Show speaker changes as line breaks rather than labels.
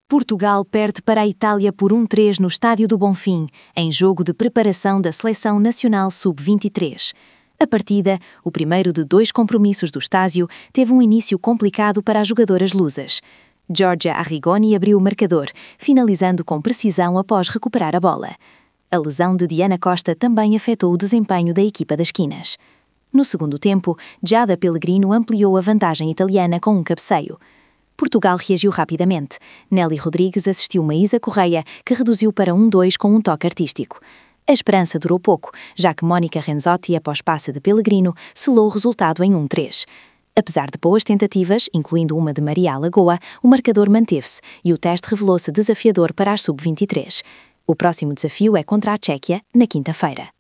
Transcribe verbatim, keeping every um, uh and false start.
Portugal perde para a Itália por um a três no Estádio do Bonfim, em jogo de preparação da Seleção Nacional sub vinte e três. A partida, o primeiro de dois compromissos do estádio, teve um início complicado para as jogadoras lusas. Giorgia Arrigoni abriu o marcador, finalizando com precisão após recuperar a bola. A lesão de Diana Costa também afetou o desempenho da equipa das Quinas. No segundo tempo, Giada Pellegrino ampliou a vantagem italiana com um cabeceio. Portugal reagiu rapidamente. Nelly Rodrigues assistiu Maísa Correia, que reduziu para um a dois com um toque artístico. A esperança durou pouco, já que Mónica Renzotti, após passe de Pellegrino, selou o resultado em um a três. Apesar de boas tentativas, incluindo uma de Maria Alagoa, o marcador manteve-se e o teste revelou-se desafiador para as sub vinte e três. O próximo desafio é contra a Tchequia, na quinta-feira.